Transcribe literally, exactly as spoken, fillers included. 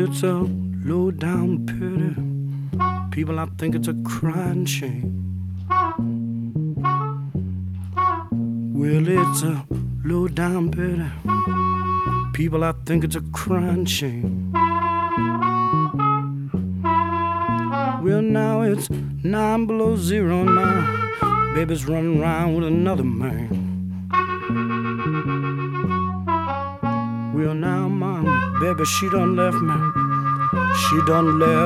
it's a low down pity. People, I think it's a crying shame. Well, it's a low down pity. People, I think it's a crying shame. Well, now it's nine below zero now. Baby's running around with another man. Well, now my baby, she done left me. She done left